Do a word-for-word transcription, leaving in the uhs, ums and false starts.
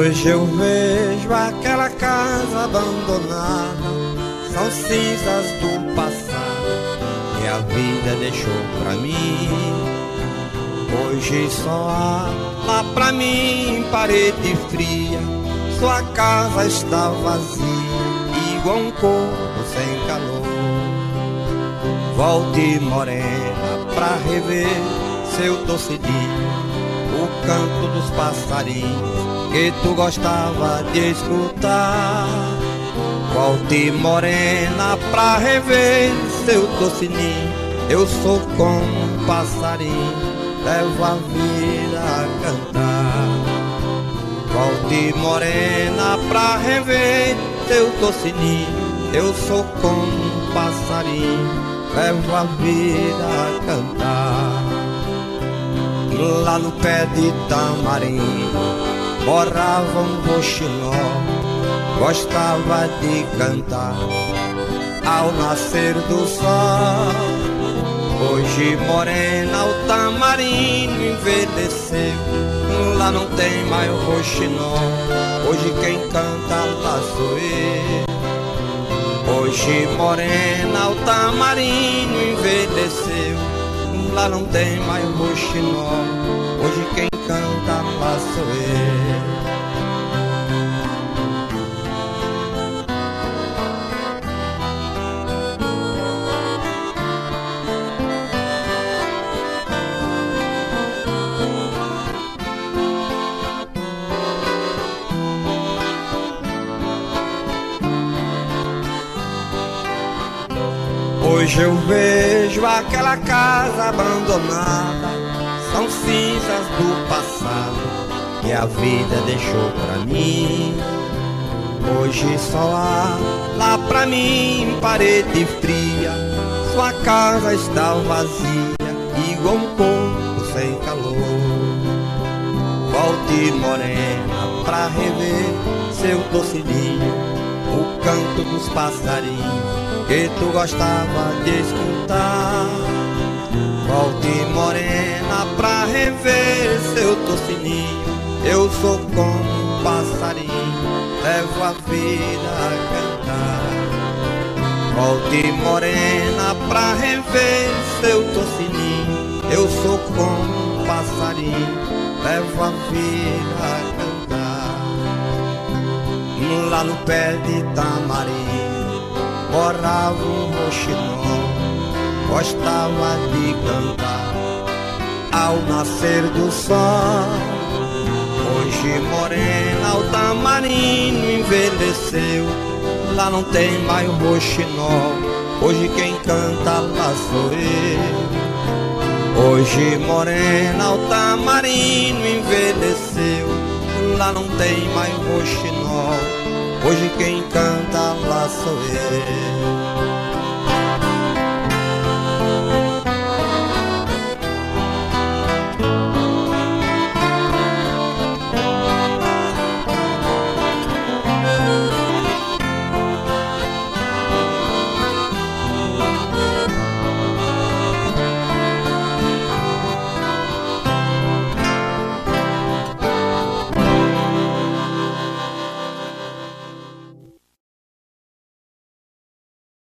Hoje eu vejo aquela casa abandonada, são cinzas do passado que a vida deixou pra mim. Hoje só há lá pra mim parede fria, sua casa está vazia, igual um corpo sem calor. Volte morena pra rever seu torcidinho, o canto dos passarinhos que tu gostava de escutar. Volte morena pra rever seu tocininho, eu sou como um passarinho, levo a vida a cantar. Volte morena pra rever seu tocininho, eu sou como um passarinho, levo a vida a cantar. Lá no pé de tamarindo morava um roxinol, gostava de cantar ao nascer do sol. Hoje morena o tamarindo envelheceu, lá não tem mais o roxinol, hoje quem canta lá sou eu. Hoje morena o tamarindo envelheceu, lá não tem mais o roxinol, hoje quem canta lá sou eu. Hoje eu vejo aquela casa abandonada, são cinzas do passado que a vida deixou pra mim. Hoje só há lá pra mim parede fria, sua casa está vazia, igual um corpo sem calor. Volte morena pra rever seu torcidinho, o canto dos passarinhos que tu gostava de escutar. Volte morena pra rever seu tocininho, eu sou como um passarinho, levo a vida a cantar. Volte morena pra rever seu tocininho, eu sou como um passarinho, levo a vida a cantar. Lá no pé de tamarindo morava um roxinol, gostava de cantar ao nascer do sol. Hoje morena o tamarindo envelheceu, lá não tem mais o roxinol, hoje quem canta lá sou eu. Hoje morena o tamarindo envelheceu, lá não tem mais o roxinol, hoje quem canta lá sou eu.